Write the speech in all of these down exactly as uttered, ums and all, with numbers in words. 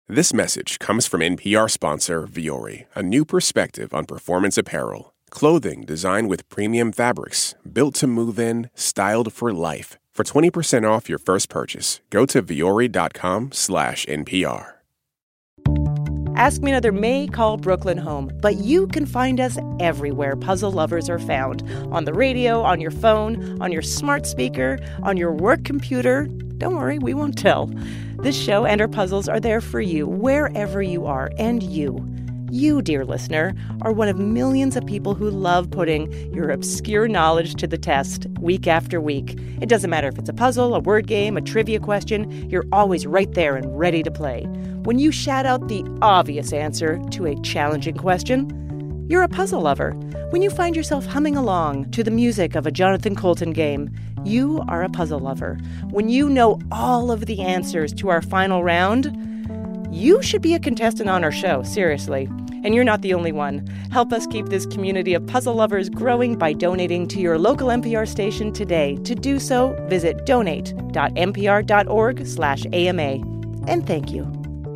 This message comes from N P R sponsor Vuori, a new perspective on performance apparel. Clothing designed with premium fabrics, built to move in, styled for life. For twenty percent off your first purchase, go to vuori.com slash NPR. Ask Me Another may call Brooklyn home, but you can find us everywhere puzzle lovers are found. On the radio, on your phone, on your smart speaker, on your work computer. Don't worry, we won't tell. This show and our puzzles are there for you, wherever you are, and you. You, dear listener, are one of millions of people who love putting your obscure knowledge to the test week after week. It doesn't matter if it's a puzzle, a word game, a trivia question, you're always right there and ready to play. When you shout out the obvious answer to a challenging question, you're a puzzle lover. When you find yourself humming along to the music of a Jonathan Coulton game, you are a puzzle lover. When you know all of the answers to our final round, you should be a contestant on our show, seriously. And you're not the only one. Help us keep this community of puzzle lovers growing by donating to your local N P R station today. To do so, visit donate.npr.org slash AMA. And thank you.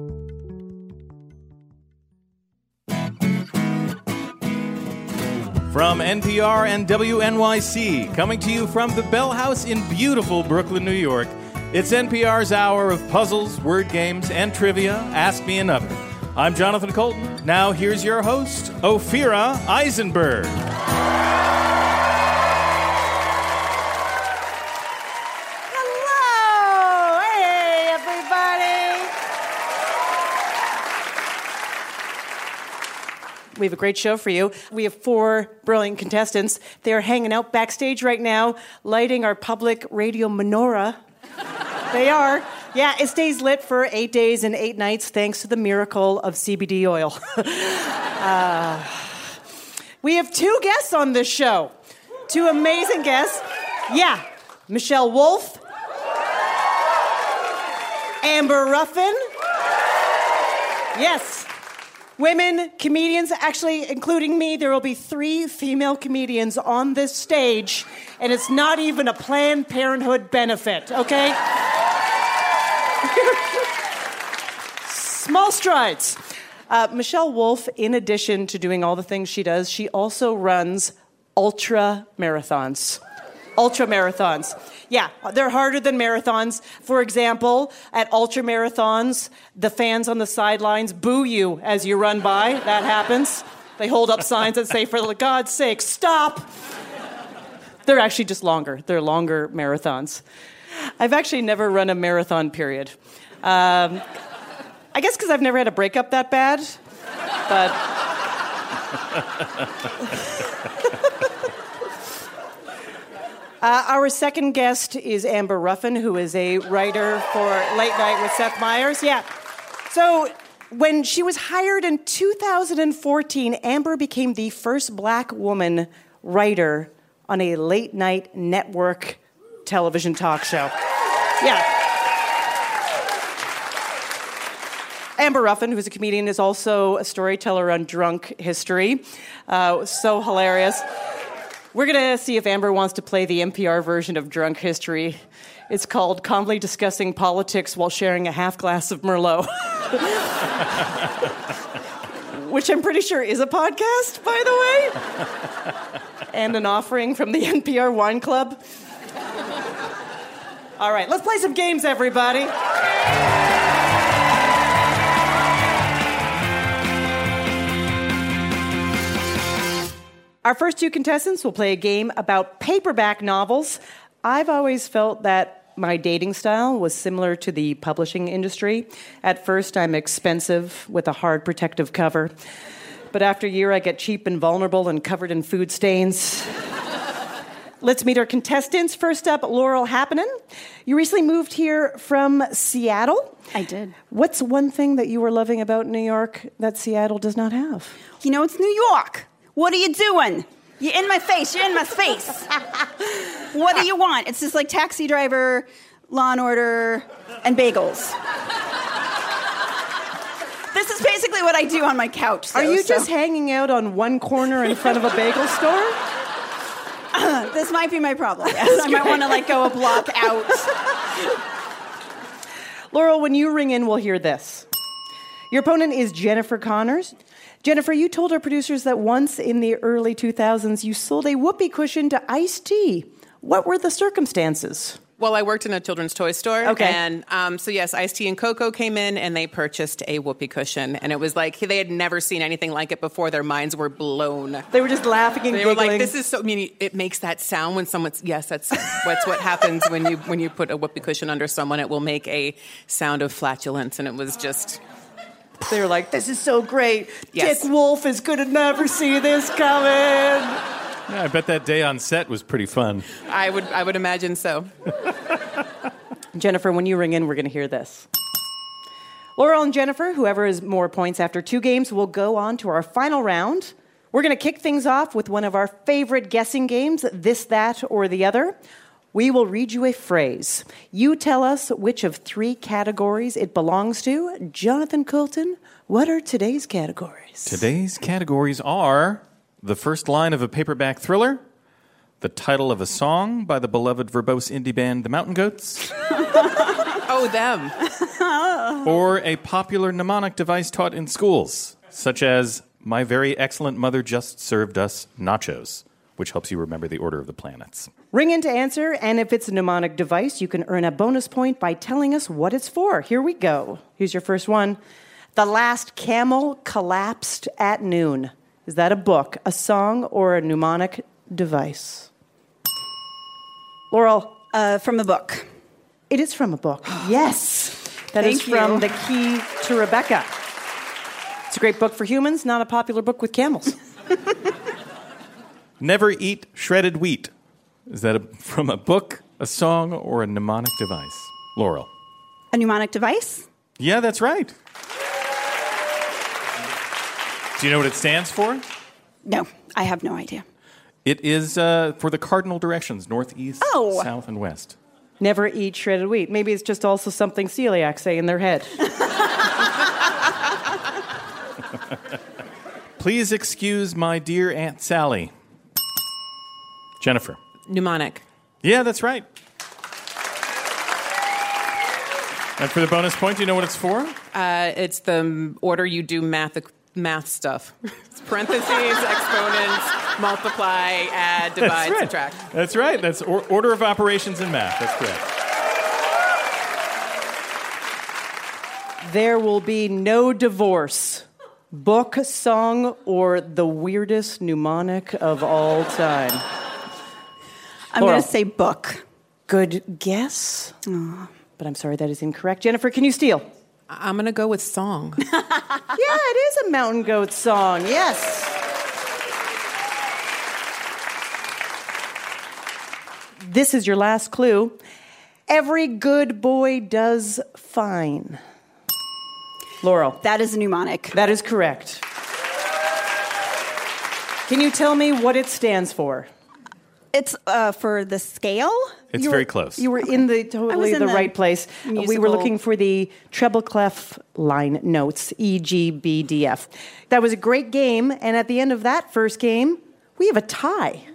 From N P R and W N Y C, coming to you from the Bell House in beautiful Brooklyn, New York, it's N P R's hour of puzzles, word games, and trivia. Ask Me Another. I'm Jonathan Coulton. Now here's your host, Ophira Eisenberg. Hello! Hey, everybody! We have a great show for you. We have four brilliant contestants. They're hanging out backstage right now, lighting our public radio menorah. They are. Yeah, it stays lit for eight days and eight nights thanks to the miracle of C B D oil. uh, we have two guests on this show. Two amazing guests. Yeah, Michelle Wolf, Amber Ruffin. Yes, women comedians, actually including me. There will be three female comedians on this stage, and it's not even a Planned Parenthood benefit, okay? Small strides. Uh, Michelle Wolf, in addition to doing all the things she does, she also runs ultra marathons. Ultra marathons. Yeah, they're harder than marathons. For example, at ultra marathons, the fans on the sidelines boo you as you run by. That happens. They hold up signs that say, for God's sake, stop. They're actually just longer. They're longer marathons. I've actually never run a marathon, period. Um, I guess because I've never had a breakup that bad, but... uh, our second guest is Amber Ruffin, who is a writer for Late Night with Seth Meyers. Yeah. So when she was hired in two thousand fourteen, Amber became the first black woman writer on a late-night network television talk show. Yeah. Amber Ruffin, who's a comedian, is also a storyteller on drunk history. Uh, so hilarious. We're going to see if Amber wants to play the N P R version of drunk history. It's called Calmly Discussing Politics While Sharing a Half Glass of Merlot. Which I'm pretty sure is a podcast, by the way. And an offering from the N P R Wine Club. All right, let's play some games, everybody. Our first two contestants will play a game about paperback novels. I've always felt that my dating style was similar to the publishing industry. At first, I'm expensive with a hard protective cover. But after a year, I get cheap and vulnerable and covered in food stains. Let's meet our contestants. First up, Laurel Happinen. You recently moved here from Seattle. I did. What's one thing that you were loving about New York that Seattle does not have? You know, it's New York. What are you doing? You're in my face. You're in my face. What do you want? It's just like Taxi Driver, Law and Order, and bagels. This is basically what I do on my couch. So, are you so. just hanging out on one corner in front of a bagel store? Uh, this might be my problem. Yes, I might want to like go a block out. Laurel, when you ring in, we'll hear this. Your opponent is Jennifer Connors. Jennifer, you told our producers that once in the early two thousands, you sold a whoopee cushion to Ice-T. What were the circumstances? Well, I worked in a children's toy store. Okay. And um, so, yes, Ice-T and Coco came in, and they purchased a whoopee cushion. And it was like they had never seen anything like it before. Their minds were blown. They were just laughing and they giggling. They were like, this is so... I mean, it makes that sound when someone's... Yes, that's, that's what happens when you when you put a whoopee cushion under someone. It will make a sound of flatulence. And it was just... They were like, this is so great. Yes. Dick Wolf is going to never see this coming. Yeah, I bet that day on set was pretty fun. I would I would imagine so. Jennifer, when you ring in, we're going to hear this. Laurel and Jennifer, whoever has more points after two games, will go on to our final round. We're going to kick things off with one of our favorite guessing games, This, That, or the Other. We will read you a phrase. You tell us which of three categories it belongs to. Jonathan Coulton, what are today's categories? Today's categories are the first line of a paperback thriller, the title of a song by the beloved verbose indie band The Mountain Goats, Oh, them. or a popular mnemonic device taught in schools, such as My Very Excellent Mother Just Served Us Nachos, which helps you remember the order of the planets. Ring in to answer, and if it's a mnemonic device, you can earn a bonus point by telling us what it's for. Here we go. Here's your first one. The Last Camel Collapsed at Noon. Is that a book, a song, or a mnemonic device? Laurel. Uh, from a book. It is from a book. Yes. That is Thank from you. The Key to Rebecca. It's a great book for humans, not a popular book with camels. Never eat shredded wheat. Is that a, from a book, a song, or a mnemonic device? Laurel. A mnemonic device? Yeah, that's right. Do you know what it stands for? No, I have no idea. It is uh, for the cardinal directions, northeast, Oh. south, and west. Never eat shredded wheat. Maybe it's just also something celiacs say in their head. Please excuse my dear Aunt Sally. Jennifer. Mnemonic. Yeah, that's right. And for the bonus point, do you know what it's for? Uh, it's the order you do math math stuff. It's parentheses, exponents, multiply, add, divide, That's right. subtract. That's right. That's or- order of operations in math. That's correct. There will be no divorce. Book, song, or the weirdest mnemonic of all time. I'm Laurel. going to say book. Good guess. But I'm sorry, that is incorrect. Jennifer, can you steal? I'm going to go with song. Yeah, it is a Mountain Goat song. Yes. This is your last clue. Every good boy does fine. Laurel. That is a mnemonic. That is correct. Can you tell me what it stands for? It's uh, for the scale? It's You very were- close. You were in the totally in the, the right place. We were musical- looking for the treble clef line notes, E, G, B, D, F. That was a great game, and at the end of that first game, we have a tie.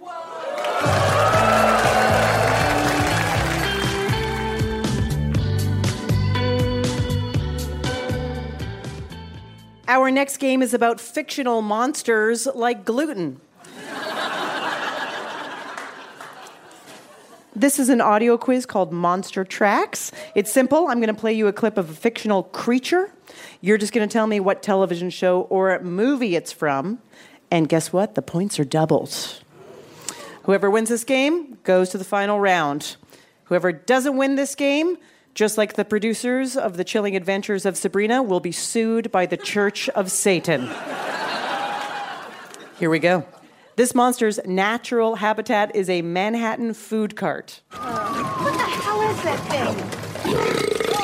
Our next game is about fictional monsters like gluten. This is an audio quiz called Monster Tracks. It's simple. I'm going to play you a clip of a fictional creature. You're just going to tell me what television show or movie it's from. And guess what? The points are doubled. Whoever wins this game goes to the final round. Whoever doesn't win this game, just like the producers of The Chilling Adventures of Sabrina, will be sued by the Church of Satan. Here we go. This monster's natural habitat is a Manhattan food cart. What the hell is that thing?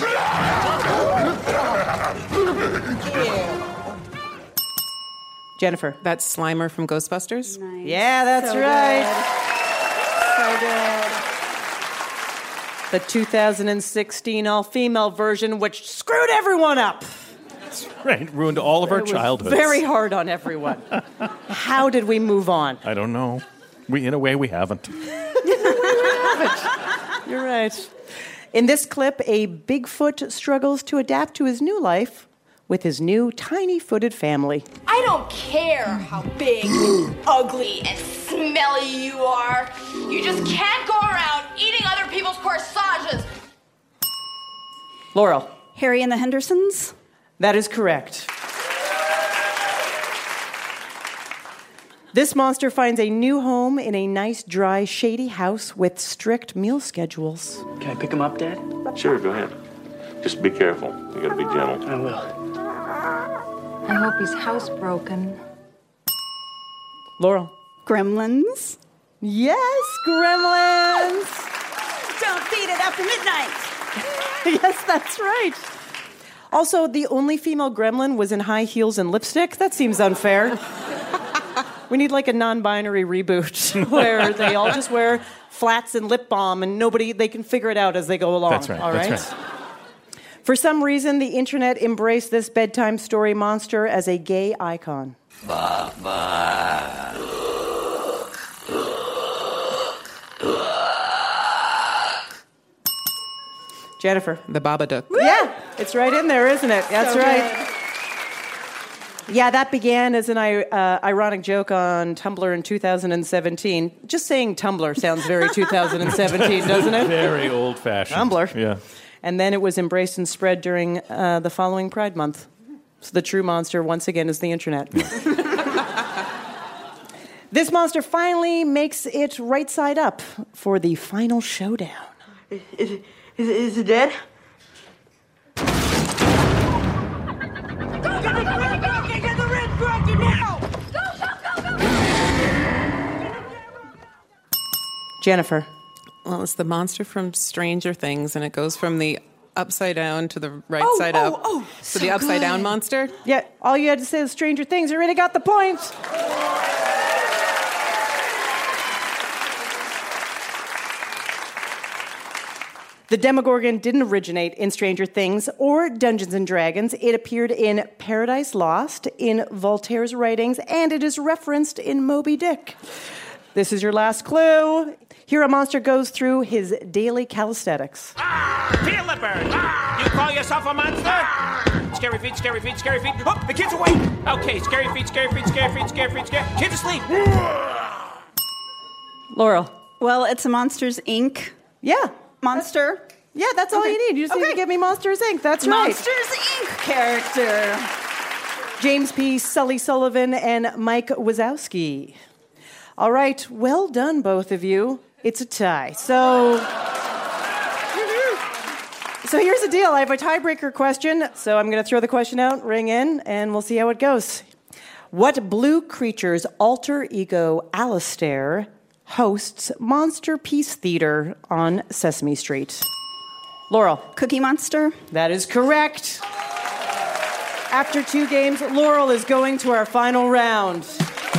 Jennifer. That's Slimer from Ghostbusters. Nice. Yeah, that's So right. good. The two thousand sixteen all-female version, which screwed everyone up. Right, ruined all of our It was childhoods. very hard on everyone. How did we move on? I don't know. We, in a way, we haven't. You're right. In this clip, a Bigfoot struggles to adapt to his new life with his new tiny-footed family. I don't care how big and ugly and smelly you are. You just can't go around eating other people's corsages. Laurel. Harry and the Hendersons? That is correct. This monster finds a new home in a nice, dry, shady house with strict meal schedules. Can I pick him up, Dad? Sure, go ahead. Just be careful. You gotta be gentle. I will. I hope he's housebroken. Laurel. Gremlins? Yes, Gremlins! Don't feed it after midnight! Yes, that's right. Also, the only female gremlin was in high heels and lipstick. That seems unfair. We need like a non-binary reboot where they all just wear flats and lip balm and nobody, they can figure it out as they go along. That's right. All right? That's right. For some reason, the internet embraced this bedtime story monster as a gay icon. Jennifer. The Babadook. Yeah, it's right in there, isn't it? That's So right. Yeah, that began as an uh, ironic joke on Tumblr in two thousand seventeen. Just saying Tumblr sounds very two thousand seventeen, doesn't it? Very old-fashioned. Tumblr. Yeah. And then it was embraced and spread during uh, the following Pride Month. So the true monster, once again, is the internet. This monster finally makes it right side up for the final showdown. Is, is, is, is it dead? Jennifer. Well, it's the monster from Stranger Things, and it goes from the upside down to the right Oh, side oh, up. oh, so, so the upside good. down monster. Yeah, all you had to say was Stranger Things. You already got the point. The Demogorgon didn't originate in Stranger Things or Dungeons and Dragons. It appeared in Paradise Lost, in Voltaire's writings, and it is referenced in Moby Dick. This is your last clue. Here a monster goes through his daily calisthenics. Ah, Peter Lippert! Ah, you call yourself a monster? Ah, scary feet, scary feet, scary feet. Oh, the kid's awake! Okay, scary feet, scary feet, scary feet, scary feet, scary feet. Kid's asleep! Laurel. Well, it's a Monsters, Incorporated. Yeah. Monster. Yeah, that's all Okay. you need. You just Okay. need to give me Monsters, Incorporated. That's right. Monsters, Incorporated character. James P. Sully Sullivan and Mike Wazowski. All right, well done, both of you. It's a tie. So, so here's the deal. I have a tiebreaker question, so I'm going to throw the question out, ring in, and we'll see how it goes. What blue creature's alter ego, Alistair, hosts Monster Peace Theater on Sesame Street? Laurel. Cookie Monster. That is correct. After two games, Laurel is going to our final round.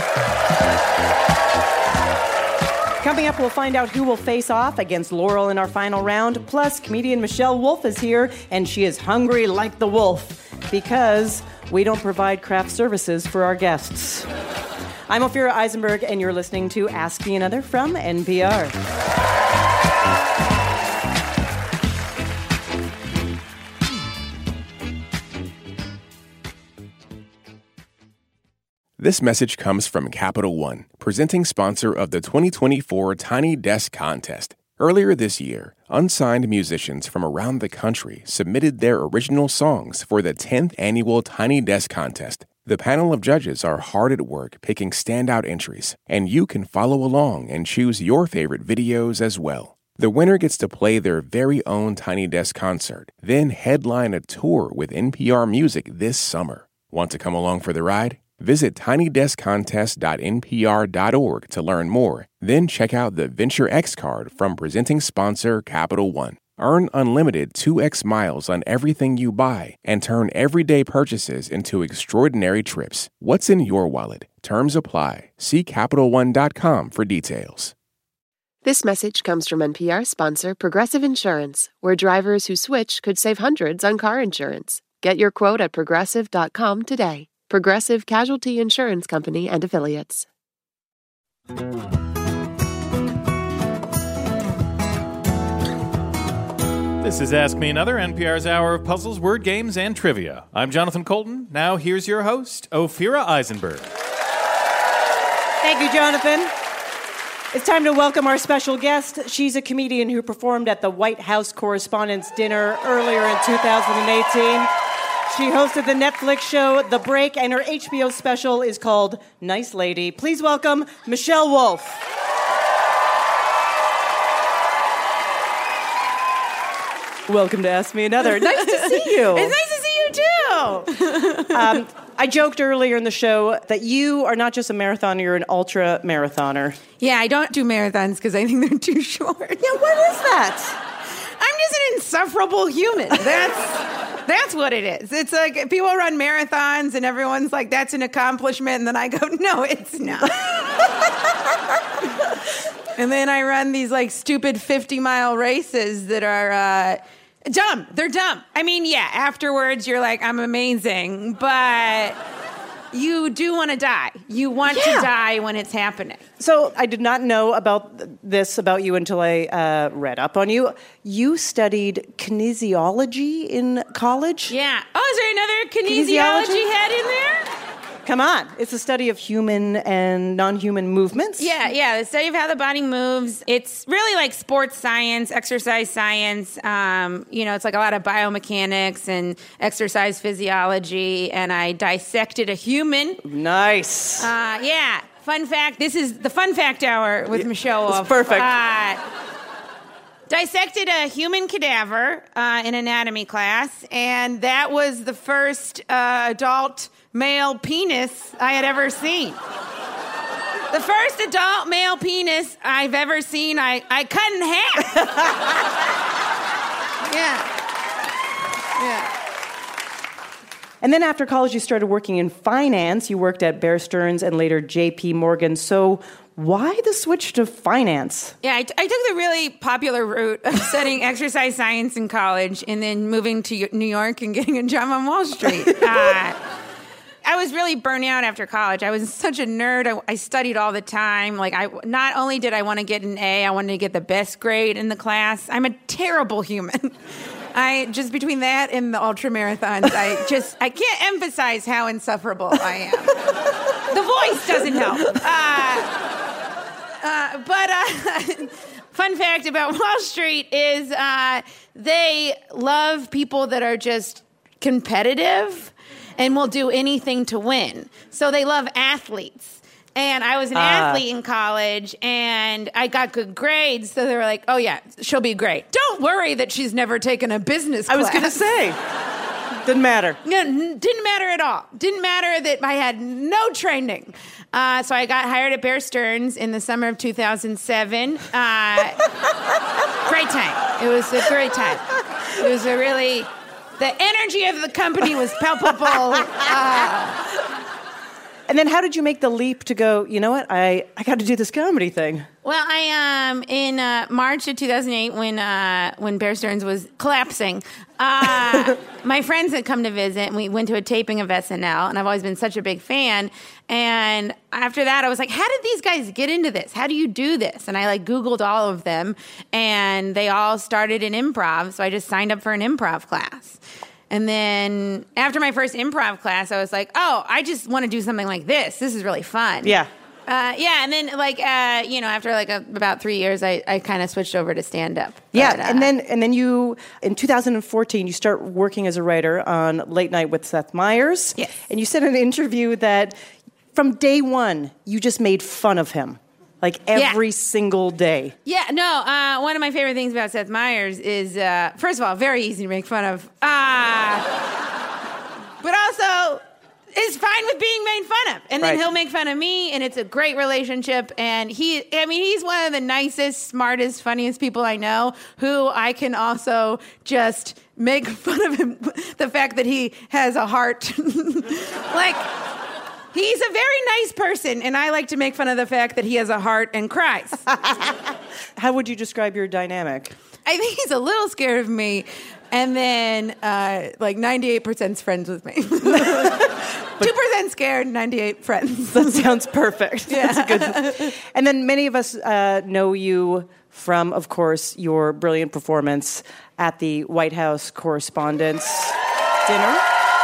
Coming up, we'll find out who will face off against Laurel in our final round. Plus, comedian Michelle Wolf is here, and she is hungry like the wolf because we don't provide craft services for our guests. I'm Ophira Eisenberg, and you're listening to Ask Me Another from N P R. This message comes from Capital One, presenting sponsor of the twenty twenty-four Tiny Desk Contest. Earlier this year, unsigned musicians from around the country submitted their original songs for the tenth annual Tiny Desk Contest. The panel of judges are hard at work picking standout entries, and you can follow along and choose your favorite videos as well. The winner gets to play their very own Tiny Desk concert, then headline a tour with N P R Music this summer. Want to come along for the ride? Visit tiny desk contest dot n p r dot org to learn more. Then check out the Venture X card from presenting sponsor Capital One. Earn unlimited two x miles on everything you buy and turn everyday purchases into extraordinary trips. What's in your wallet? Terms apply. See Capital One dot com for details. This message comes from N P R sponsor Progressive Insurance, where drivers who switch could save hundreds on car insurance. Get your quote at progressive dot com today. Progressive Casualty Insurance Company and Affiliates. This is Ask Me Another, N P R's hour of puzzles, word games, and trivia. I'm Jonathan Colton. Now here's your host, Ophira Eisenberg. Thank you, Jonathan. It's time to welcome our special guest. She's a comedian who performed at the White House Correspondents' Dinner earlier in two thousand eighteen. She hosted the Netflix show The Break, and her H B O special is called Nice Lady. Please welcome Michelle Wolf. Welcome to Ask Me Another. Nice to see you. It's nice to see you, too. um, I joked earlier in the show that you are not just a marathoner, you're an ultra marathoner. Yeah, I don't do marathons because I think they're too short. Yeah, what is that? I'm just an insufferable human. That's that's what it is. It's like people run marathons and everyone's like, that's an accomplishment. And then I go, no, it's not. And then I run these like stupid fifty mile races that are uh, dumb. They're dumb. I mean, yeah, afterwards you're like, I'm amazing, but you do want to die. You want Yeah. to die when it's happening. So I did not know about this about you until I uh, read up on you. You studied kinesiology in college? Yeah. Oh, is there another kinesiology, Kinesiology? head in there? Come on. It's a study of human and non-human movements. Yeah, yeah. The study of how the body moves. It's really like sports science, exercise science. Um, you know, it's like a lot of biomechanics and exercise physiology. And I dissected a human. Nice. Uh, yeah. Fun fact. This is the fun fact hour with Michelle Wolf. It's perfect. Uh, dissected a human cadaver uh, in anatomy class. And that was the first uh, adult male penis I had ever seen. The first adult male penis I've ever seen, I, I cut in half. yeah. Yeah. And then after college, you started working in finance. You worked at Bear Stearns and later J P Morgan. So why the switch to finance? Yeah, I, I took the really popular route of studying exercise science in college and then moving to New York and getting a job on Wall Street. Uh, I was really burnt out after college. I was such a nerd. I, I studied all the time. Like, I not only did I want to get an A, I wanted to get the best grade in the class. I'm a terrible human. I just between that and the ultra marathons, I just I can't emphasize how insufferable I am. The voice doesn't help. Uh, uh, but uh, fun fact about Wall Street is uh, they love people that are just competitive and will do anything to win. So they love athletes. And I was an uh. athlete in college, and I got good grades, so they were like, oh, yeah, she'll be great. Don't worry that she's never taken a business class. I was going to say. Didn't matter. No, n- didn't matter at all. Didn't matter that I had no training. Uh, so I got hired at Bear Stearns in the summer of two thousand seven. Uh, great time. It was a great time. It was a really... The energy of the company was palpable. Uh, and then how did you make the leap to go, you know what, I, I got to do this comedy thing? Well, I um in uh, March of two thousand eight, when uh, when Bear Stearns was collapsing, uh, my friends had come to visit, and we went to a taping of S N L, and I've always been such a big fan. And after that, I was like, how did these guys get into this? How do you do this? And I like Googled all of them, and they all started in improv, so I just signed up for an improv class. And then after my first improv class, I was like, oh, I just want to do something like this. This is really fun. Yeah. Uh, yeah, and then like uh, you know, after like a, about three years, I, I kind of switched over to stand up. Yeah, but, uh, and then and then you in two thousand fourteen you start working as a writer on Late Night with Seth Meyers. Yes. And you said in an interview that from day one you just made fun of him, like every yeah. single day. Yeah, no. Uh, one of my favorite things about Seth Meyers is, uh, first of all, very easy to make fun of, uh, but also. Is fine with being made fun of. And then right. he'll make fun of me, and it's a great relationship. And he, I mean, he's one of the nicest, smartest, funniest people I know, who I can also just make fun of him, the fact that he has a heart. Like, he's a very nice person, and I like to make fun of the fact that he has a heart and cries. How would you describe your dynamic? I think he's a little scared of me, and then uh, like ninety-eight percent friends with me. two percent scared, ninety-eight friends. That sounds perfect. Yeah. That's a good. And then many of us uh, know you from, of course, your brilliant performance at the White House Correspondents' Dinner.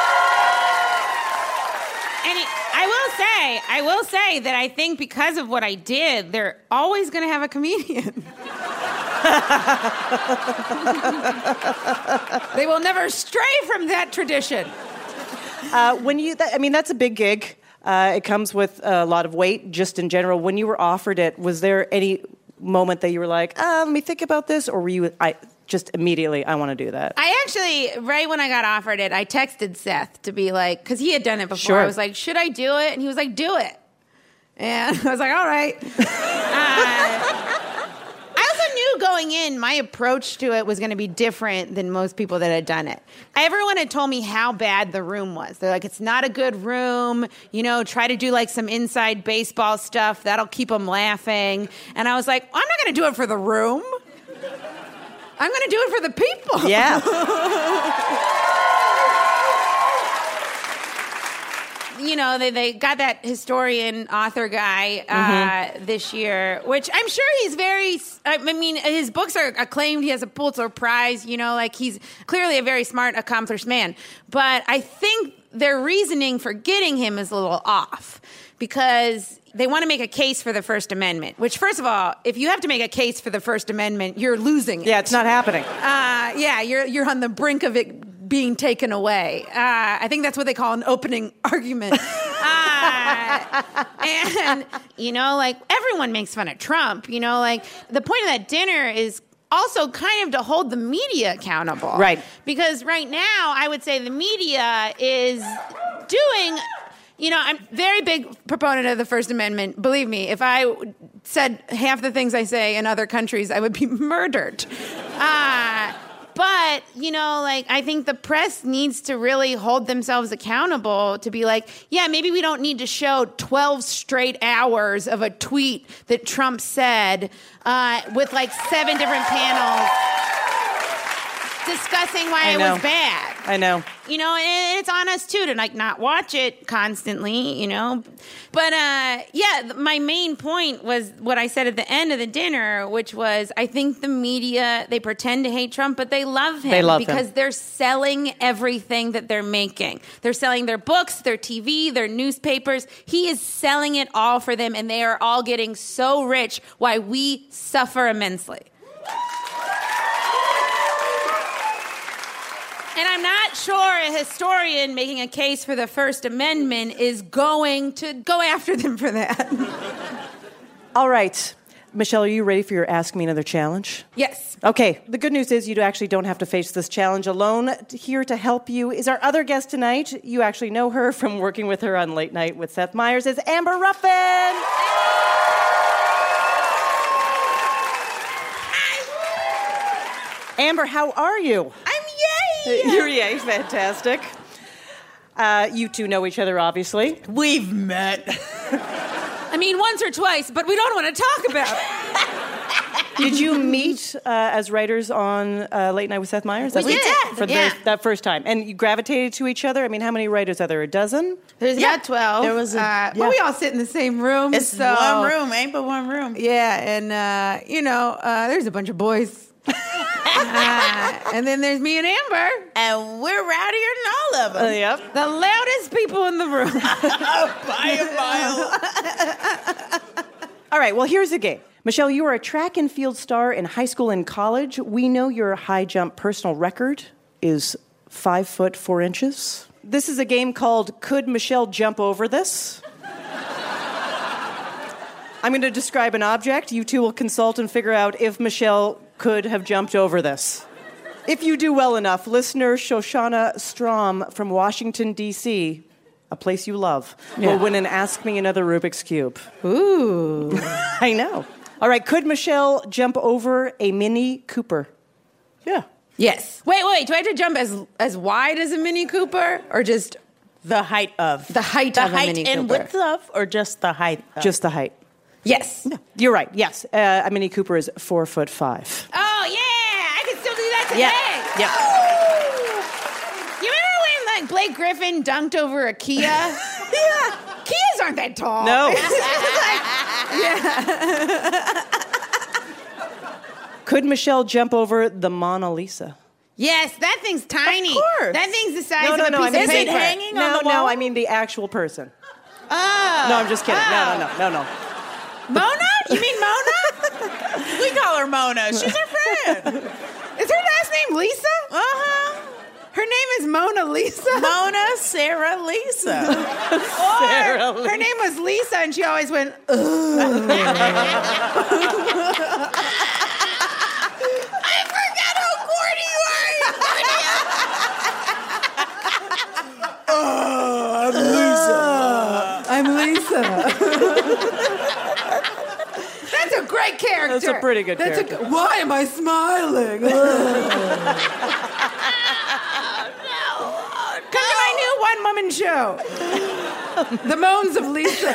And it, I will say, I will say that I think because of what I did, they're always going to have a comedian. They will never stray from that tradition. Uh, when you, that, I mean, that's a big gig. Uh, it comes with a lot of weight, just in general. When you were offered it, was there any moment that you were like, uh, let me think about this, or were you, I just immediately, I want to do that? I actually, right when I got offered it, I texted Seth to be like, because he had done it before. Sure. I was like, should I do it? And he was like, do it. And I was like, all right. uh, I also knew going in, my approach to it was going to be different than most people that had done it. Everyone had told me how bad the room was. They're like, it's not a good room. You know, try to do like some inside baseball stuff. That'll keep them laughing. And I was like, I'm not going to do it for the room. I'm going to do it for the people. Yeah. You know, they, they got that historian author guy uh, mm-hmm. this year, which I'm sure he's very, I mean, his books are acclaimed. He has a Pulitzer Prize, you know, like he's clearly a very smart, accomplished man. But I think their reasoning for getting him is a little off because they want to make a case for the First Amendment, which, first of all, if you have to make a case for the First Amendment, you're losing it. Yeah, it's not happening. Uh, yeah, you're you're on the brink of it being taken away. Uh, I think that's what they call an opening argument. uh, and, you know, like, everyone makes fun of Trump. You know, like, the point of that dinner is also kind of to hold the media accountable. Right. Because right now, I would say the media is doing... You know, I'm a very big proponent of the First Amendment. Believe me, if I said half the things I say in other countries, I would be murdered. Uh, but, you know, like, I think the press needs to really hold themselves accountable to be like, yeah, maybe we don't need to show twelve straight hours of a tweet that Trump said uh, with, like, seven different panels discussing why it was bad. I know. You know, and it's on us, too, to, like, not watch it constantly, you know. But, uh, yeah, my main point was what I said at the end of the dinner, which was I think the media, they pretend to hate Trump, but they love him. They love because him. they're selling everything that they're making. They're selling their books, their T V, their newspapers. He is selling it all for them, and they are all getting so rich while we suffer immensely. And I'm not sure a historian making a case for the First Amendment is going to go after them for that. All right. Michelle, are you ready for your Ask Me Another challenge? Yes. Okay. The good news is you actually don't have to face this challenge alone. Here to help you is our other guest tonight. You actually know her from working with her on Late Night with Seth Meyers. Is Amber Ruffin. Hi. Amber, how are you? You're yay, fantastic. Uh, you two know each other, obviously. We've met. I mean, once or twice, but we don't want to talk about it. Did you meet uh, as writers on uh, Late Night with Seth Meyers? That's we did. For yeah. the, that first time. And you gravitated to each other? I mean, how many writers are there? A dozen? There's yeah. about twelve. There was a, uh, yeah. Well, we all sit in the same room. It's so, one room, ain't but one room. Yeah, and, uh, you know, uh, there's a bunch of boys. uh, and then there's me and Amber. And we're rowdier than all of them. Uh, yep. The loudest people in the room. By a mile. All right, well, here's the game. Michelle, you were a track and field star in high school and college. We know your high jump personal record is five foot four inches. This is a game called Could Michelle Jump Over This? I'm going to describe an object. You two will consult and figure out if Michelle could have jumped over this. If you do well enough, listener Shoshana Strom from Washington, D C, a place you love, yeah. will win an Ask Me Another Rubik's Cube. Ooh. I know. All right, could Michelle jump over a Mini Cooper? Yeah. Yes. Wait, wait, do I have to jump as as wide as a Mini Cooper or just the height of? The height the of height a Mini and Cooper. width of, or just the height of? Just the height. Yes. No, you're right, yes. Uh, a Mini Cooper is four foot five. Oh, yeah, I can still do that today. Yeah. Yeah. You remember when, like, Blake Griffin dunked over a Kia? Yeah. Kias aren't that tall. No. Like, yeah. Could Michelle jump over the Mona Lisa? Yes, that thing's tiny. Of course. That thing's the size No, no, of a no. piece I mean, of Is it paper. hanging no, on the no. wall? I mean the actual person. Oh. No, I'm just kidding. No, no, no, no, no. Mona? You mean Mona? We call her Mona. She's our friend. Is her last name Lisa? Uh-huh. Her name is Mona Lisa. Mona Sarah Lisa. Sarah Or her name was Lisa, and she always went, ugh. I forgot how corny you are. Oh, I'm Lisa. I'm Lisa. That's a great character. That's a pretty good That's character. A, why am I smiling? Come to my new one-woman show. The Moans of Lisa.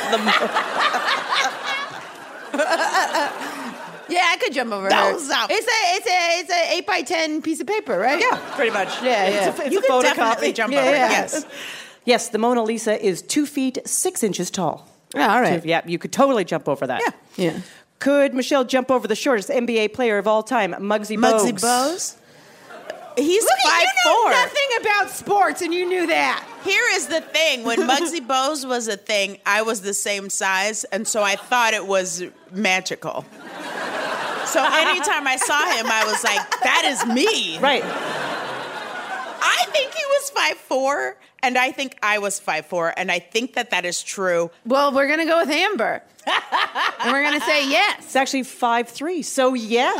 Yeah, I could jump over her. Those up. It's a it's a it's a eight by ten piece of paper, right? Yeah, pretty much. Yeah, yeah. It's a, it's You a could photocopy. definitely jump yeah, over it, yeah. yes. Yes, the Mona Lisa is two feet six inches tall. Yeah, all right. So, yeah, you could totally jump over that. Yeah. Yeah. Could Michelle jump over the shortest N B A player of all time, Muggsy Bogues? Muggsy Bogues? He's Look five at you know four. nothing about sports, and you knew that. Here is the thing. When Muggsy Bogues was a thing, I was the same size, and so I thought it was magical. So anytime I saw him, I was like, that is me. Right. I think he was five four, and I think I was five four, and I think that that is true. Well, we're gonna go with Amber, and we're gonna say yes. It's actually five three, so yes.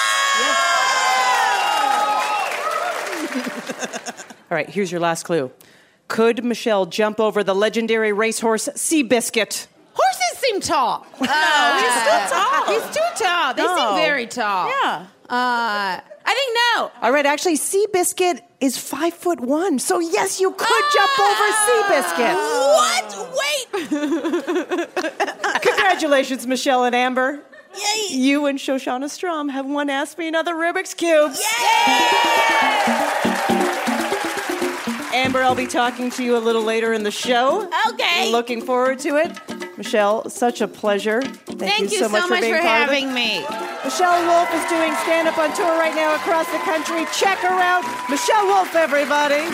All right, here's your last clue. Could Michelle jump over the legendary racehorse Seabiscuit? Horses seem tall. No, he's still tall. He's too tall. They No. seem very tall. Yeah. Uh, I think no. All right, actually, Seabiscuit is five foot one, so yes, you could jump over Seabiscuit. What? Wait. Congratulations, Michelle and Amber. Yay. You and Shoshana Strom have won Ask Me Another Rubik's Cube. Amber, I'll be talking to you a little later in the show. Okay. Looking forward to it. Michelle, such a pleasure. Thank, Thank you, you so much for, being part having of it. me. Michelle Wolf is doing stand-up on tour right now across the country. Check her out. Michelle Wolf, everybody.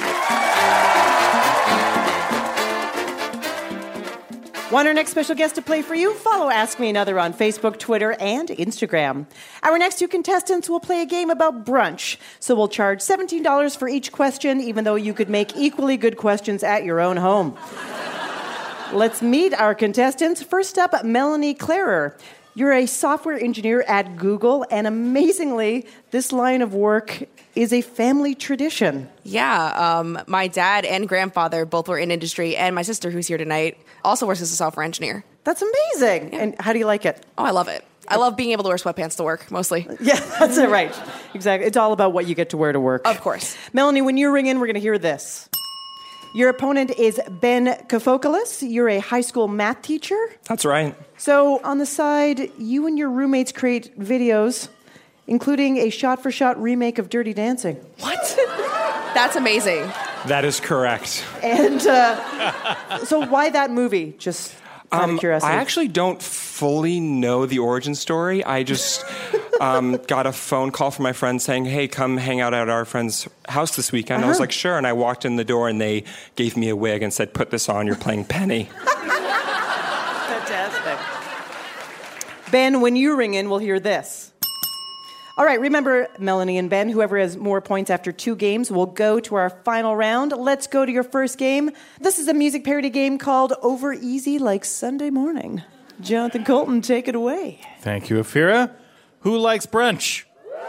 Want our next special guest to play for you? Follow Ask Me Another on Facebook, Twitter, and Instagram. Our next two contestants will play a game about brunch. So we'll charge seventeen dollars for each question, even though you could make equally good questions at your own home. Let's meet our contestants. First up, Melanie Clarer. You're a software engineer at Google, and amazingly, this line of work is a family tradition. Yeah, um, my dad and grandfather both were in industry, and my sister, who's here tonight, also works as a software engineer. That's amazing. Yeah. And how do you like it? Oh, I love it. I love being able to wear sweatpants to work, mostly. Yeah, that's it, right. Exactly. It's all about what you get to wear to work. Of course. Melanie, when you ring in, we're going to hear this. Your opponent is Ben Kofokoulos. You're a high school math teacher. That's right. So on the side, you and your roommates create videos, including a shot-for-shot remake of Dirty Dancing. What? That's amazing. That is correct. And uh, so why that movie? Just out Um, of curiosity. I actually don't fully know the origin story. I just um, got a phone call from my friend saying, hey, come hang out at our friend's house this weekend. Uh-huh. I was like, sure. And I walked in the door and they gave me a wig and said, put this on, you're playing Penny. Fantastic. Ben, when you ring in, we'll hear this. All right, remember, Melanie and Ben, whoever has more points after two games will go to our final round. Let's go to your first game. This is a music parody game called Over Easy Like Sunday Morning. Jonathan Colton, take it away. Thank you, Afira. Who likes brunch?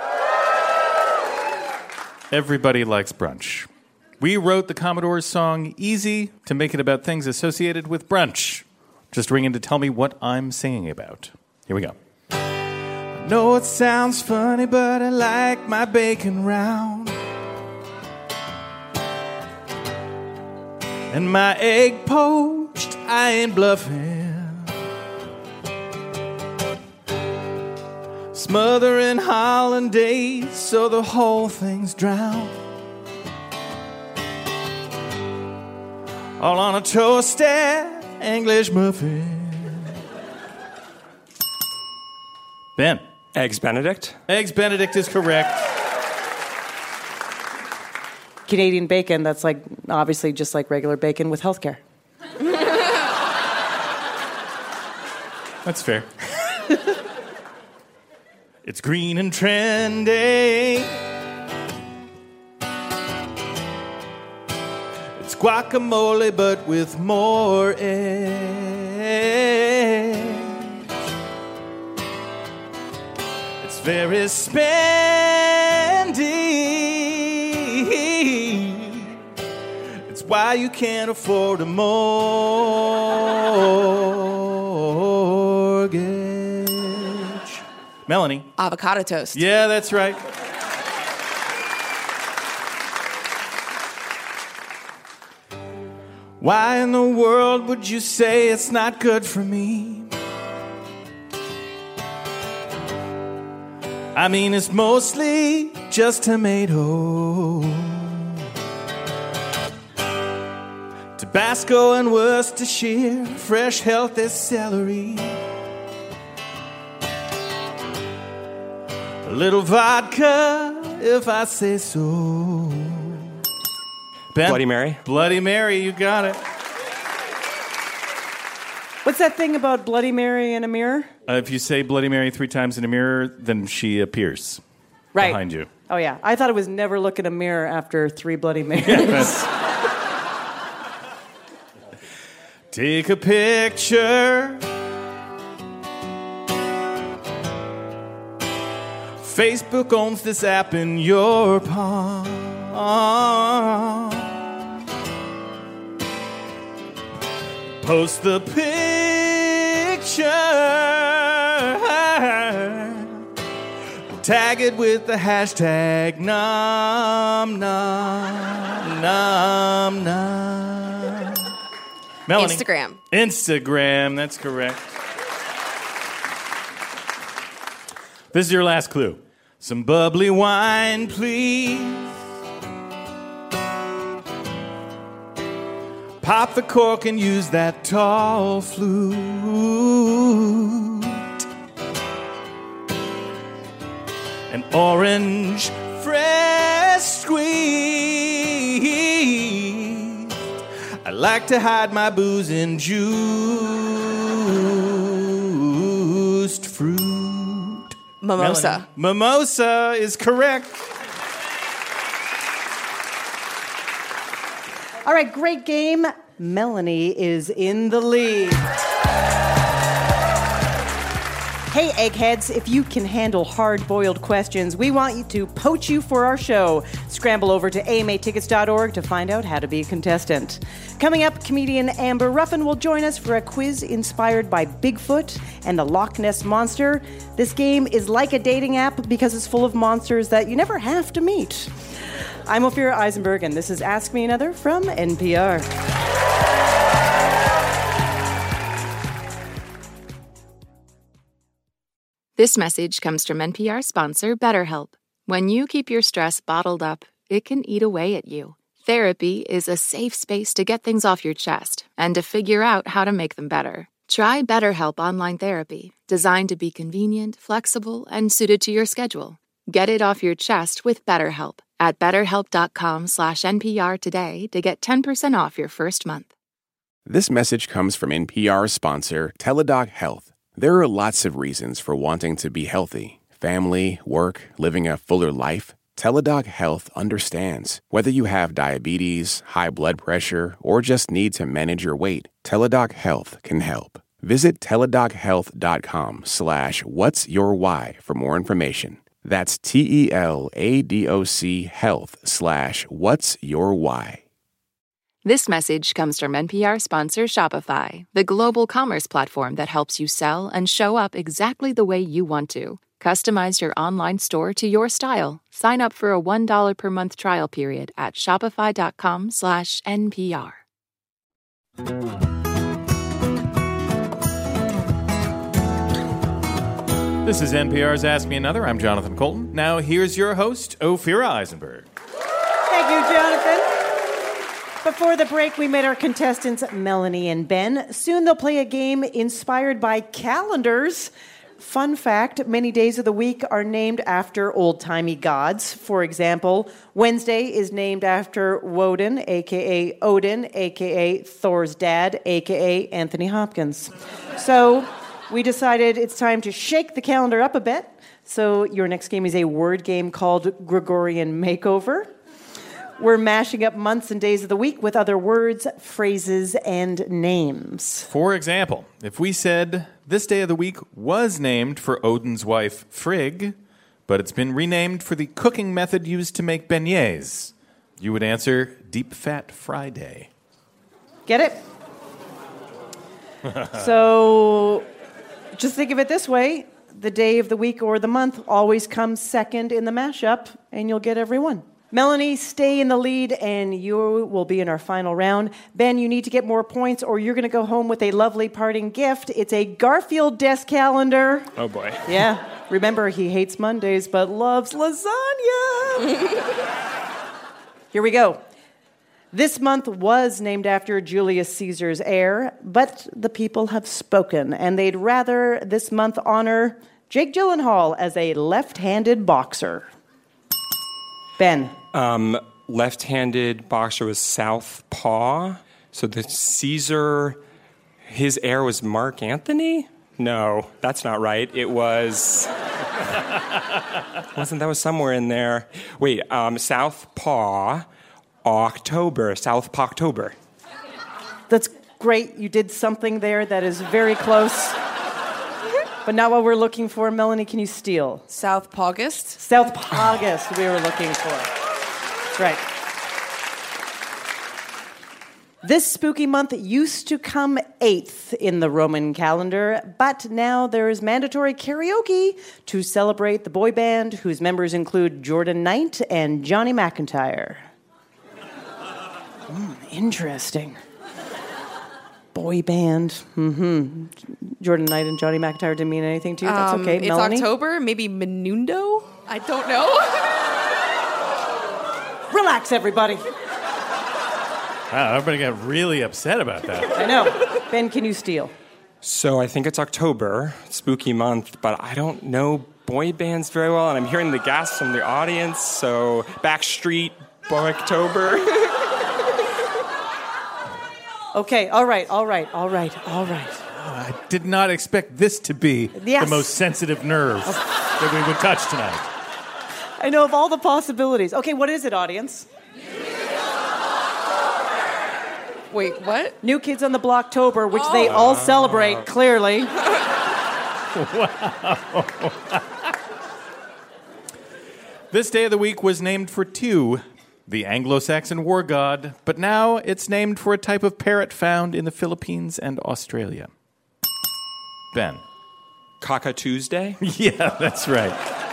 Everybody likes brunch. We wrote the Commodore's song Easy to make it about things associated with brunch. Just ring in to tell me what I'm singing about. Here we go. I know it sounds funny, but I like my bacon round. And my egg poached, I ain't bluffing. Smothering hollandaise so the whole thing's drowned. All on a toasted English muffin. Ben. Eggs Benedict? Eggs Benedict is correct. Canadian bacon, that's like obviously just like regular bacon with healthcare. That's fair. It's green and trendy. It's guacamole, but with more edge. It's very spendy. It's why you can't afford a mortgage. Melanie. Avocado toast. Yeah, that's right. Why in the world would you say it's not good for me? I mean, it's mostly just tomato. Tabasco and Worcestershire, fresh, healthy celery. A little vodka, if I say so. Ben? Bloody Mary. Bloody Mary, you got it. What's that thing about Bloody Mary in a mirror? Uh, if you say Bloody Mary three times in a mirror, then she appears right behind you. Oh, yeah. I thought it was never look in a mirror after three Bloody Marys. Yes. Take a picture. Facebook owns this app in your palm. Post the picture. Tag it with the hashtag nom nom nom nom. Melanie. Instagram. Instagram, that's correct. This is your last clue. Some bubbly wine, please. Pop the cork and use that tall flute. An orange fresh squeeze. I like to hide my booze in juiced fruit. Mimosa. Melanie. Mimosa is correct. All right, great game. Melanie is in the lead. Hey, eggheads, if you can handle hard-boiled questions, we want you to poach you for our show. Scramble over to A M A tickets dot org to find out how to be a contestant. Coming up, comedian Amber Ruffin will join us for a quiz inspired by Bigfoot and the Loch Ness Monster. This game is like a dating app because it's full of monsters that you never have to meet. I'm Ophira Eisenberg, and this is Ask Me Another from N P R. This message comes from N P R sponsor BetterHelp. When you keep your stress bottled up, it can eat away at you. Therapy is a safe space to get things off your chest and to figure out how to make them better. Try BetterHelp Online Therapy, designed to be convenient, flexible, and suited to your schedule. Get it off your chest with BetterHelp at betterhelp.com slash NPR today to get ten percent off your first month. This message comes from N P R sponsor Teladoc Health. There are lots of reasons for wanting to be healthy. Family, work, living a fuller life. Teladoc Health understands. Whether you have diabetes, high blood pressure, or just need to manage your weight, Teladoc Health can help. Visit teladochealth.com slash what's your why for more information. That's T-E-L-A-D-O-C health slash what's your why. This message comes from N P R sponsor Shopify, the global commerce platform that helps you sell and show up exactly the way you want to. Customize your online store to your style. Sign up for a one dollar per month trial period at shopify.com slash NPR. This is N P R's Ask Me Another. I'm Jonathan Colton. Now here's your host, Ophira Eisenberg. Thank you, Jonathan. Before the break, we met our contestants, Melanie and Ben. Soon they'll play a game inspired by calendars. Fun fact, many days of the week are named after old-timey gods. For example, Wednesday is named after Woden, a k a. Odin, a k a. Thor's dad, a k a. Anthony Hopkins. So we decided it's time to shake the calendar up a bit. So your next game is a word game called Gregorian Makeover. We're mashing up months and days of the week with other words, phrases, and names. For example, if we said this day of the week was named for Odin's wife, Frigg, but it's been renamed for the cooking method used to make beignets, you would answer Deep Fat Friday. Get it? So just think of it this way. The day of the week or the month always comes second in the mashup, and you'll get every one. Melanie, stay in the lead, and you will be in our final round. Ben, you need to get more points, or you're going to go home with a lovely parting gift. It's a Garfield desk calendar. Oh, boy. Yeah. Remember, he hates Mondays, but loves lasagna. Here we go. This month was named after Julius Caesar's heir, but the people have spoken, and they'd rather this month honor Jake Gyllenhaal as a left-handed boxer. Ben. Um, left-handed boxer was Southpaw. So the Caesar, his heir was Mark Anthony? No, that's not right. It was... wasn't that was somewhere in there? Wait, um, Southpaw, October, Southpaw October. That's great. You did something there that is very close. But not what we're looking for. Melanie, can you steal? South August. South August we were looking for. That's right. This spooky month used to come eighth in the Roman calendar, but now there is mandatory karaoke to celebrate the boy band whose members include Jordan Knight and Johnny McIntyre. Mm, interesting. Boy band. Mm-hmm. Jordan Knight and Johnny McIntyre didn't mean anything to you. That's um, okay. It's Melanie? October. Maybe Menudo? I don't know. Relax, everybody. Wow, everybody got really upset about that. I know. Ben, can you steal? So I think it's October, spooky month, but I don't know boy bands very well, and I'm hearing the gasps from the audience, so Backstreet Boy October. Okay, all right, all right, all right, all right. Oh, I did not expect this to be Yes. the most sensitive nerve that we would touch tonight. I know of all the possibilities. Okay, what is it, audience? Wait, what? New Kids on the Blocktober, which they all celebrate, clearly. Wow. This day of the week was named for two, the Anglo-Saxon war god, but now it's named for a type of parrot found in the Philippines and Australia. Ben. Kaka Tuesday? Yeah, that's right.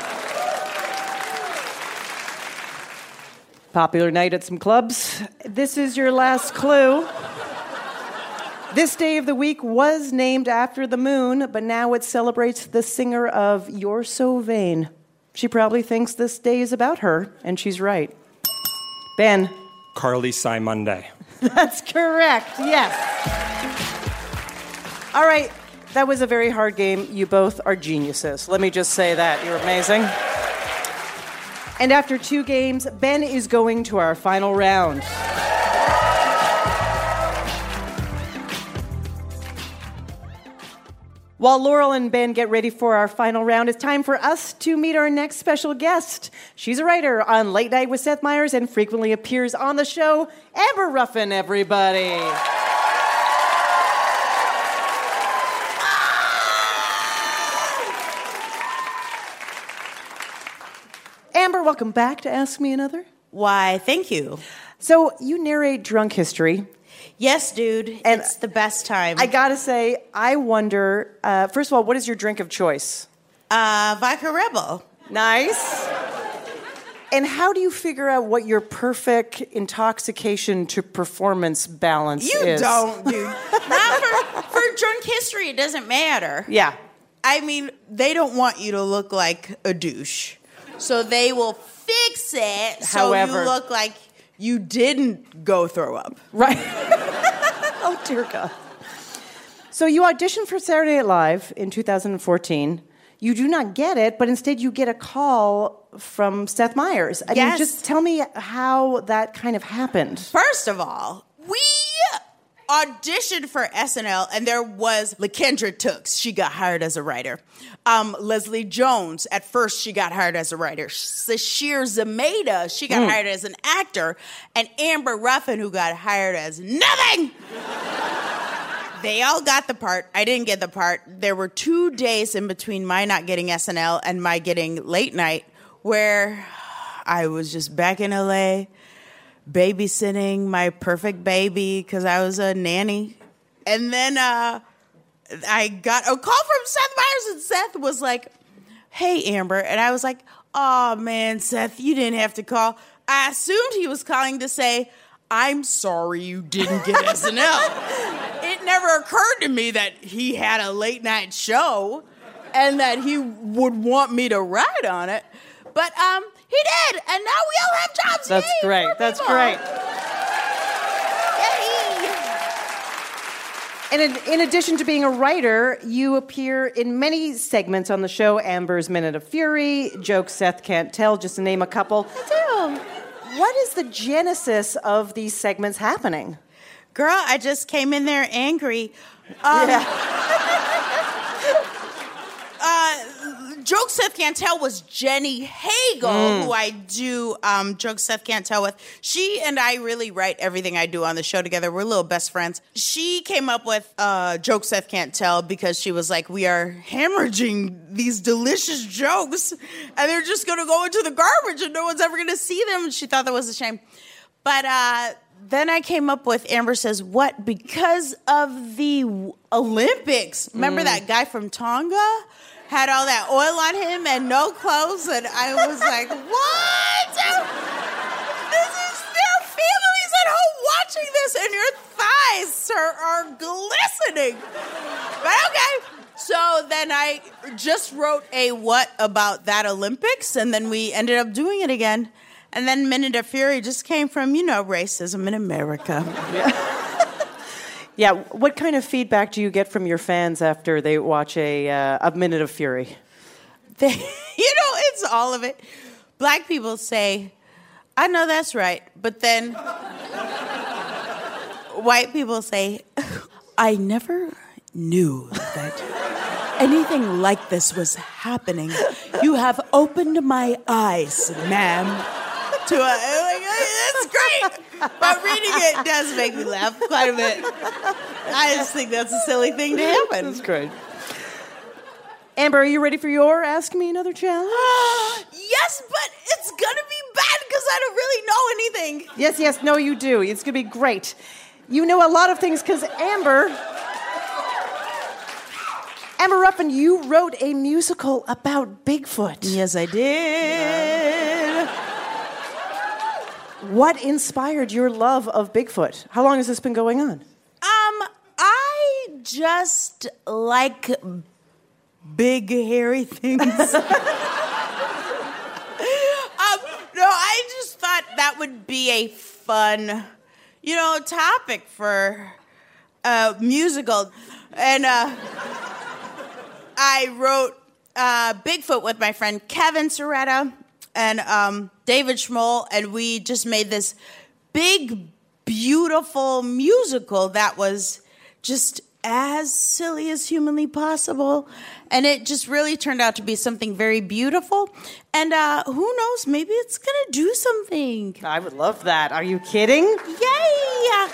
Popular night at some clubs. This is your last clue. This day of the week was named after the moon, but now it celebrates the singer of You're So Vain. She probably thinks this day is about her, and she's right. Ben. Carly Cy Monday. That's correct, yes. All right, that was a very hard game. You both are geniuses. Let me just say that. You're amazing. And after two games, Ben is going to our final round. While Laurel and Ben get ready for our final round, it's time for us to meet our next special guest. She's a writer on Late Night with Seth Meyers and frequently appears on the show. Amber Ruffin, everybody. Amber, welcome back to Ask Me Another. Why, thank you. So you narrate drunk history. Yes, dude. And it's the best time. I gotta say, I wonder, uh, first of all, what is your drink of choice? Uh, Vodka Rebel. Nice. And how do you figure out what your perfect intoxication to performance balance you is? You don't, dude. Not for, for drunk history, it doesn't matter. Yeah. I mean, they don't want you to look like a douche. So they will fix it so However, you look like you didn't go throw up. Right. Oh, dear God. So you auditioned for Saturday Night Live in two thousand fourteen. you do not get it, but instead you get a call from Seth Meyers. I Yes. mean, just tell me how that kind of happened. First of all, we auditioned for S N L, and there was LaKendra Tooks. She got hired as a writer. Um, Leslie Jones, at first, she got hired as a writer. Sashir Zameda, she got Mm. hired as an actor. And Amber Ruffin, who got hired as nothing. They all got the part. I didn't get the part. There were two days in between my not getting S N L and my getting late night where I was just back in L A babysitting my perfect baby because I was a nanny. And then uh, I got a call from Seth Meyers, and Seth was like, hey, Amber. And I was like, oh, man, Seth, you didn't have to call. I assumed he was calling to say, I'm sorry you didn't get S N L. It never occurred to me that he had a late night show and that he would want me to ride on it. But um, he did, and now we all have jobs. That's Yay, great. more That's people. great. Yay. In, in addition to being a writer, you appear in many segments on the show. Amber's Minute of Fury, Jokes Seth Can't Tell, just to name a couple. I do. What is the genesis of these segments happening? Girl, I just came in there angry. Um, Yeah. uh, Jokes Seth Can't Tell was Jenny Hagel, Mm. who I do um, Jokes Seth Can't Tell with. She and I really write everything I do on the show together. We're little best friends. She came up with uh, Jokes Seth Can't Tell because she was like, we are hemorrhaging these delicious jokes, and they're just going to go into the garbage, and no one's ever going to see them. And she thought that was a shame. But uh, then I came up with Amber Says What? Because of the Olympics. Remember Mm. that guy from Tonga? Had all that oil on him and no clothes, and I was like, what? This is, there are families at home watching this, and your thighs, sir, are glistening. But okay. So then I just wrote a what about that Olympics, and then we ended up doing it again. And then Minute of Fury just came from, you know, racism in America. Yeah, what kind of feedback do you get from your fans after they watch a uh, a Minute of Fury? They, you know, it's all of it. Black people say, I know that's right. But then white people say, I never knew that anything like this was happening. You have opened my eyes, ma'am. To a, like, that's great. But reading it does make me laugh quite a bit. I just think that's a silly thing to happen. That's great. Amber, are you ready for your Ask Me Another challenge? Yes, but it's going to be bad because I don't really know anything. Yes, yes, no, you do. It's going to be great. You know a lot of things because Amber... Amber Ruffin, you wrote a musical about Bigfoot. Yes, I did. What inspired your love of Bigfoot? How long has this been going on? Um, I just like big hairy things. um, no, I just thought that would be a fun, you know, topic for a musical. And uh, I wrote uh, Bigfoot with my friend Kevin Soretta and um, David Schmoll, and we just made this big, beautiful musical that was just as silly as humanly possible. And it just really turned out to be something very beautiful. And uh, who knows, maybe it's going to do something. I would love that. Are you kidding? Yay!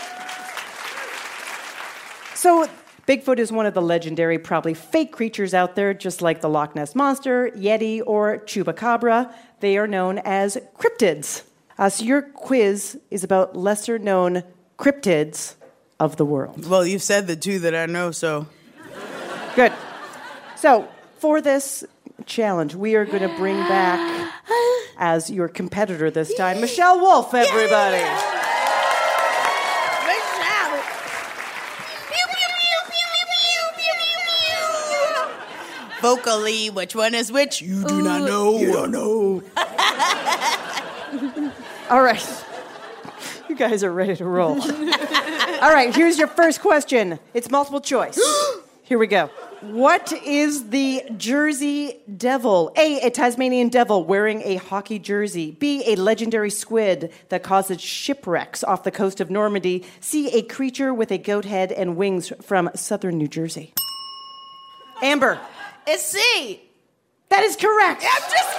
So, Bigfoot is one of the legendary, probably fake creatures out there, just like the Loch Ness Monster, Yeti, or Chupacabra. They are known as cryptids. Uh, so your quiz is about lesser-known cryptids of the world. Well, you've said the two that I know, so... Good. So, for this challenge, we are going to bring back, as your competitor this time, Michelle Wolf, everybody. Michelle. Vocally, which one is which? You do not know. You don't know. All right. You guys are ready to roll. All right, here's your first question. It's multiple choice. Here we go. What is the Jersey Devil? A, a Tasmanian devil wearing a hockey jersey. B, a legendary squid that causes shipwrecks off the coast of Normandy. C, a creature with a goat head and wings from southern New Jersey. Amber. It's C. That is correct. I'm just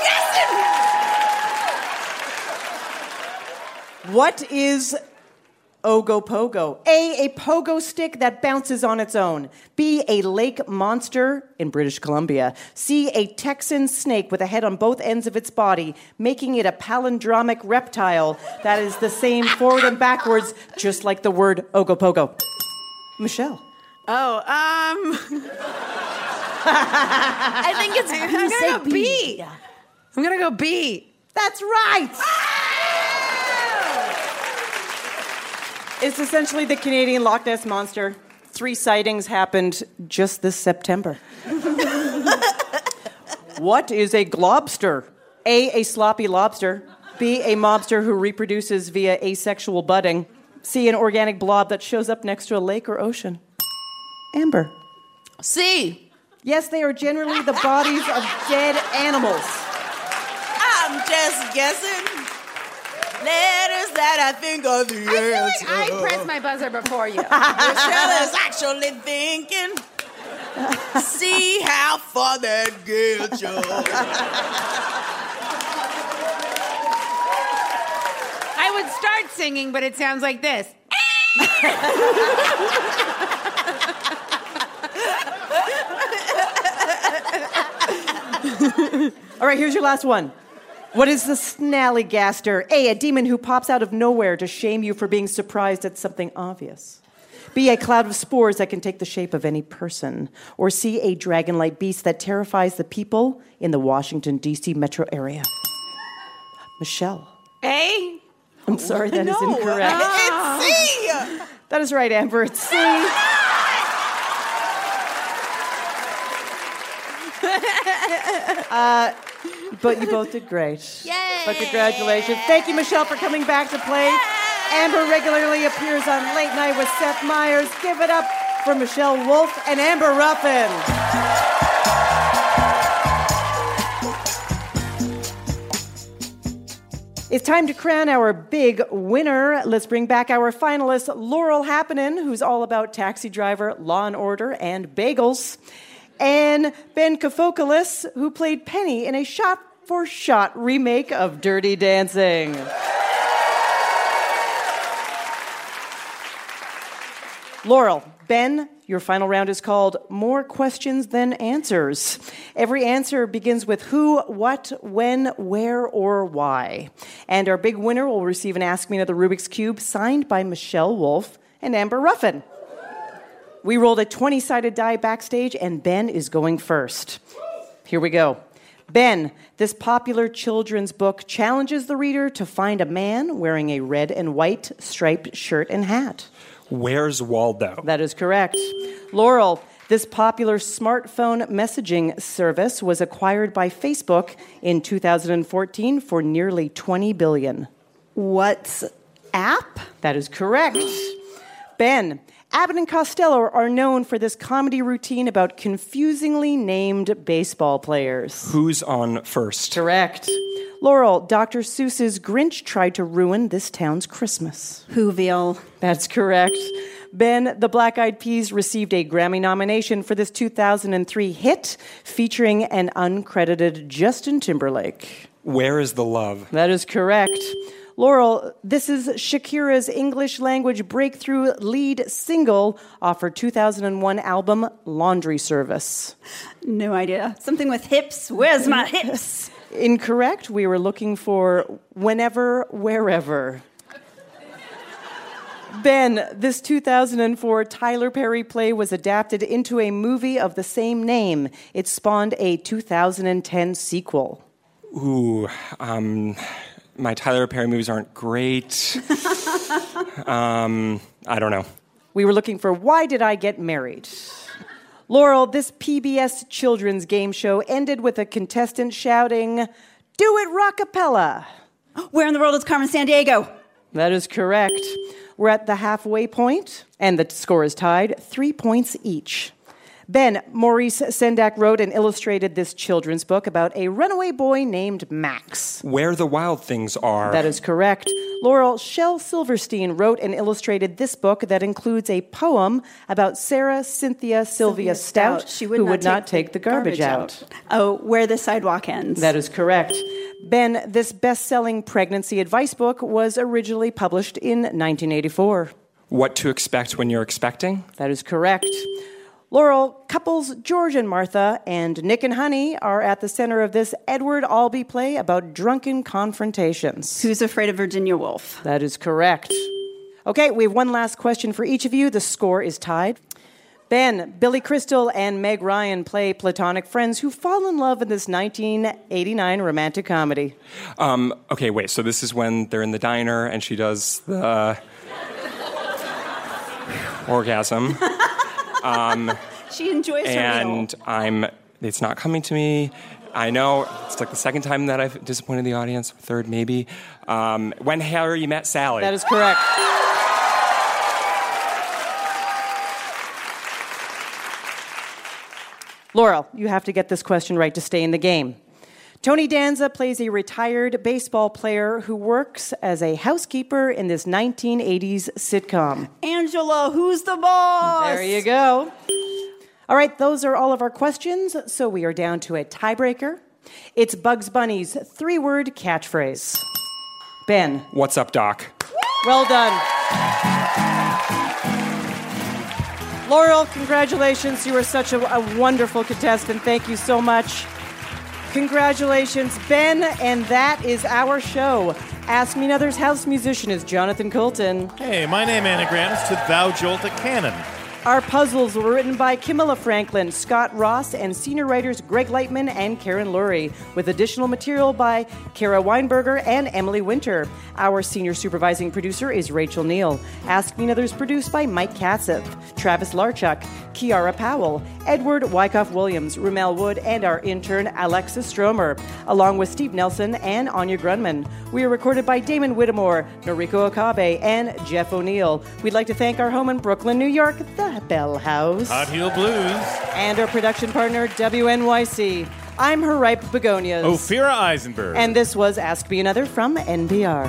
guessing. What is Ogopogo? A, a pogo stick that bounces on its own. B, a lake monster in British Columbia. C, a Texan snake with a head on both ends of its body, making it a palindromic reptile that is the same forward and backwards, just like the word Ogopogo. Michelle. Oh, um... I think it's I'm gonna go B. B. I'm gonna go B. That's right. It's essentially the Canadian Loch Ness Monster. Three sightings happened just this September. What is a globster? A, a sloppy lobster. B, a mobster who reproduces via asexual budding. C, an organic blob that shows up next to a lake or ocean. Amber. C. Yes, they are generally the bodies of dead animals. I'm just guessing. Letters that I think are the I feel answer. like I pressed my buzzer before you. Michelle is actually thinking. See how far that gets you. I would start singing, but it sounds like this. All right, here's your last one. What is the snallygaster? A, a demon who pops out of nowhere to shame you for being surprised at something obvious. B, a cloud of spores that can take the shape of any person. Or C, a dragon-like beast that terrifies the people in the Washington, D C metro area. Michelle. A? I'm sorry, that no, is incorrect. Uh, it's C. That is right, Amber. It's C. uh, but you both did great. Yay! But congratulations. Thank you, Michelle, for coming back to play. Yay! Amber regularly appears on Late Night with Seth Meyers. Give it up for Michelle Wolf and Amber Ruffin. It's time to crown our big winner. Let's bring back our finalist, Laurel Happenin, who's all about Taxi Driver, Law and Order, and bagels. And Ben Kafokoulis, who played Penny in a shot-for-shot remake of Dirty Dancing. Laurel, Ben, your final round is called More Questions Than Answers. Every answer begins with who, what, when, where, or why. And our big winner will receive an Ask Me Another Rubik's Cube signed by Michelle Wolf and Amber Ruffin. We rolled a twenty-sided die backstage, and Ben is going first. Here we go. Ben, this popular children's book challenges the reader to find a man wearing a red and white striped shirt and hat. Where's Waldo? That is correct. Laurel, this popular smartphone messaging service was acquired by Facebook in two thousand fourteen for nearly twenty billion dollars. WhatsApp? That is correct. Ben, Abbott and Costello are known for this comedy routine about confusingly named baseball players. Who's on first? Correct. Laurel, Doctor Seuss's Grinch tried to ruin this town's Christmas. Whoville. That's correct. Ben, the Black Eyed Peas received a Grammy nomination for this two thousand three hit featuring an uncredited Justin Timberlake. Where is the love? That is correct. Laurel, this is Shakira's English language breakthrough lead single off her two thousand one album, Laundry Service. No idea. Something with hips. Where's my hips? Incorrect. We were looking for Whenever, Wherever. Ben, this two thousand four Tyler Perry play was adapted into a movie of the same name. It spawned a two thousand ten sequel. Ooh, um... my Tyler Perry movies aren't great. um, I don't know. We were looking for Why Did I Get Married? Laurel, this P B S children's game show ended with a contestant shouting, "Do it, rockapella!" Where in the world is Carmen Sandiego? That is correct. We're at the halfway point, and the score is tied, three points each. Ben, Maurice Sendak wrote and illustrated this children's book about a runaway boy named Max. Where the Wild Things Are. That is correct. Laurel Shell Silverstein wrote and illustrated this book that includes a poem about Sarah Cynthia Sylvia, Sylvia Stout, Stout. She would who not would not take take the garbage, garbage out. out. Oh, Where the Sidewalk Ends. That is correct. Ben, this best-selling pregnancy advice book was originally published in nineteen eighty-four. What to Expect When You're Expecting? That is correct. Laurel, couples George and Martha and Nick and Honey are at the center of this Edward Albee play about drunken confrontations. Who's Afraid of Virginia Woolf? That is correct. Okay, we have one last question for each of you. The score is tied. Ben, Billy Crystal and Meg Ryan play platonic friends who fall in love in this nineteen eighty-nine romantic comedy. Um, okay, wait, so this is when they're in the diner and she does the orgasm. Um, she enjoys her and meal. I'm, it's not coming to me. I know, it's like the second time that I've disappointed the audience, third maybe. Um, when Harry Met Sally. That is correct. Laurel, you have to get this question right to stay in the game. Tony Danza plays a retired baseball player who works as a housekeeper in this nineteen eighties sitcom. Angela, who's the boss? There you go. All right, those are all of our questions, so we are down to a tiebreaker. It's Bugs Bunny's three-word catchphrase. Ben. What's up, Doc? Well done. Laurel, congratulations. You were such a, a wonderful contestant. Thank you so much. Congratulations, Ben, and that is our show. Ask Me Another's house musician is Jonathan Coulton. Hey, my name anagrams to Thou Jolt a Cannon. Our puzzles were written by Camilla Franklin, Scott Ross, and senior writers Greg Lightman and Karen Lurie, with additional material by Kara Weinberger and Emily Winter. Our senior supervising producer is Rachel Neal. Ask Me Another is produced by Mike Katzif, Travis Larchuk, Kiara Powell, Edward Wyckoff Williams, Rumel Wood, and our intern Alexis Stromer, along with Steve Nelson and Anya Grunman. We are recorded by Damon Whittemore, Noriko Okabe, and Jeff O'Neill. We'd like to thank our home in Brooklyn, New York, the Bell House. Hot Heel Blues. And our production partner, W N Y C. I'm her ripe begonias. Ophira Eisenberg. And this was Ask Me Another from N P R.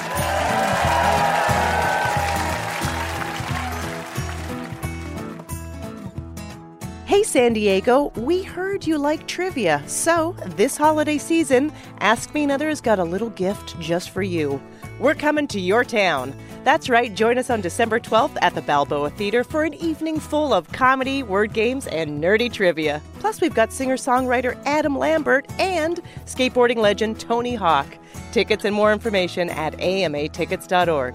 Hey, San Diego, we heard you like trivia. So, this holiday season, Ask Me Another's got a little gift just for you. We're coming to your town. That's right, join us on December twelfth at the Balboa Theater for an evening full of comedy, word games, and nerdy trivia. Plus, we've got singer-songwriter Adam Lambert and skateboarding legend Tony Hawk. Tickets and more information at A M A tickets dot org.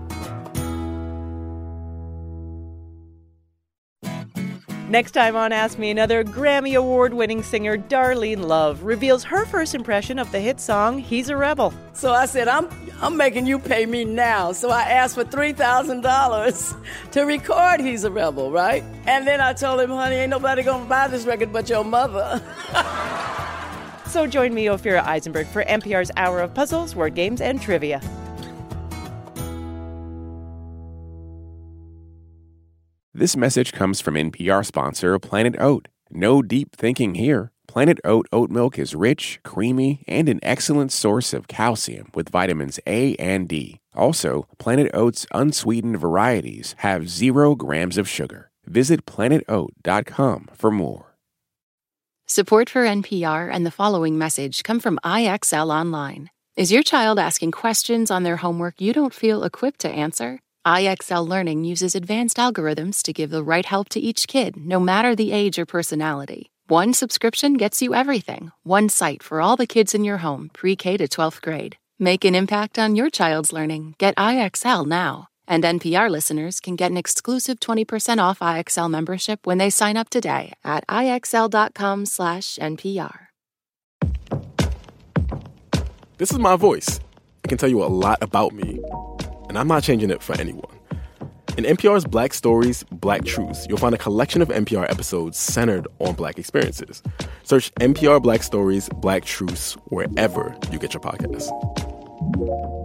Next time on Ask Me Another, Grammy Award-winning singer Darlene Love reveals her first impression of the hit song, He's a Rebel. So I said, I'm I'm making you pay me now. So I asked for three thousand dollars to record He's a Rebel, right? And then I told him, honey, ain't nobody going to buy this record but your mother. So join me, Ophira Eisenberg, for N P R's Hour of Puzzles, Word Games, and Trivia. This message comes from N P R sponsor Planet Oat. No deep thinking here. Planet Oat oat milk is rich, creamy, and an excellent source of calcium with vitamins A and D. Also, Planet Oat's unsweetened varieties have zero grams of sugar. Visit planet oat dot com for more. Support for N P R and the following message come from I X L Online. Is your child asking questions on their homework you don't feel equipped to answer? I X L Learning uses advanced algorithms to give the right help to each kid, no matter the age or personality. One subscription gets you everything. One site for all the kids in your home, pre-K to twelfth grade. Make an impact on your child's learning. Get I X L now. And N P R listeners can get an exclusive twenty percent off I X L membership when they sign up today at ixl.com slash NPR. This is my voice. It can tell you a lot about me. And I'm not changing it for anyone. In N P R's Black Stories, Black Truths, you'll find a collection of N P R episodes centered on Black experiences. Search N P R Black Stories, Black Truths wherever you get your podcasts.